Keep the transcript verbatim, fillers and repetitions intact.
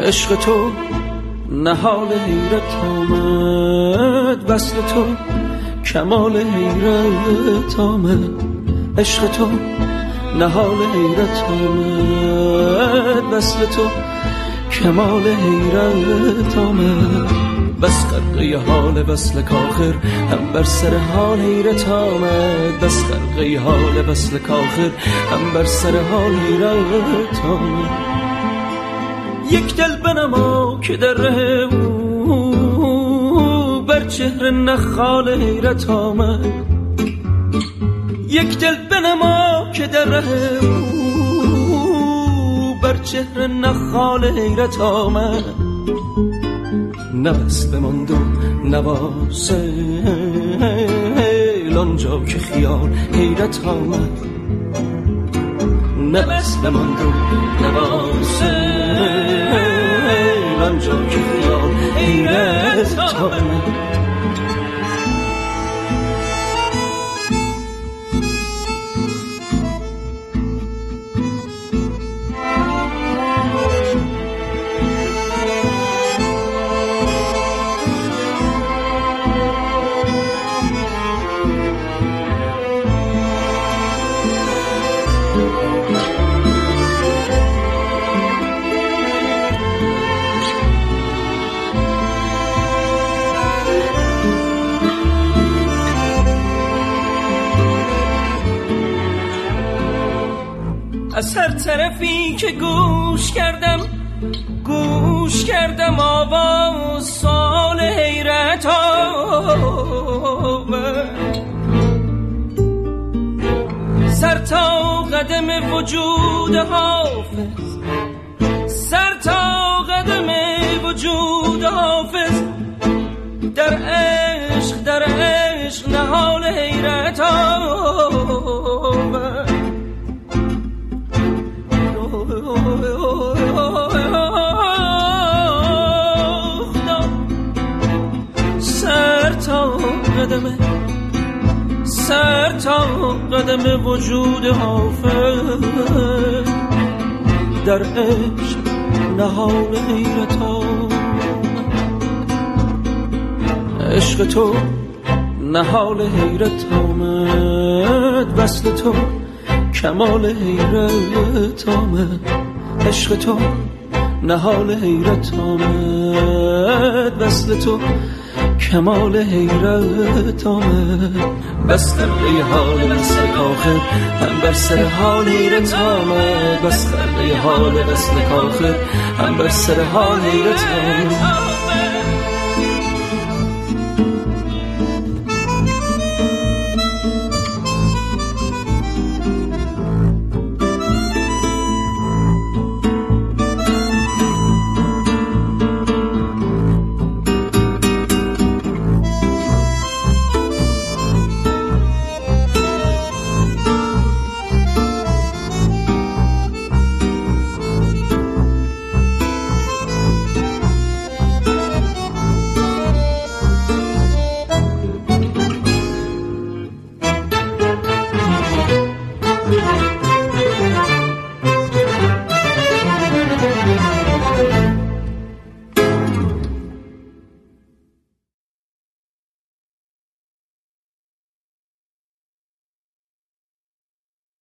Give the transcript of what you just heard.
عشق تو نهال حیرت آمد، وصل تو کمال حیرت آمد. عشق تو نهال حیرت آمد، وصل تو کمال حیرت آمد. بس غرقه حال وصل کاخر هم بر سر حال حیرت آمد. بس غرقه حال وصل کاخر هم بر سر حال حیرت آمد. یک دل بنما که در ره او بر چهره نخال حیرت آمد. یک دل بنما که در ره او بر چهره نخال حیرت آمد. نه بس بماند و نواسل آنجا که خیال حیرت آمد. نه بس بماند و نواسل آنجا که خیال حیرت آمد. از هر طرفی که گوش کردم گوش کردم آواز سال حیرت آمد. سر تا قدم وجود حافظ، سر تا قدم وجود حافظ در عشق در عشق نهال حیرت آمد. سر تا قدم سر تا قدم وجود حافظ در عشق نهال حیرت آمد. عشق تو نهال حیرت آمد، وصل تو کمال حیرت آمد. عشق تو نهال حیرت آمد، وصل تو کمال حیرت آمد. بس غرقه حال وصل کاخر هم بر سر حال حیرت آمد. بس غرقه حال وصل کاخر هم بر سر حال حیرت آمد.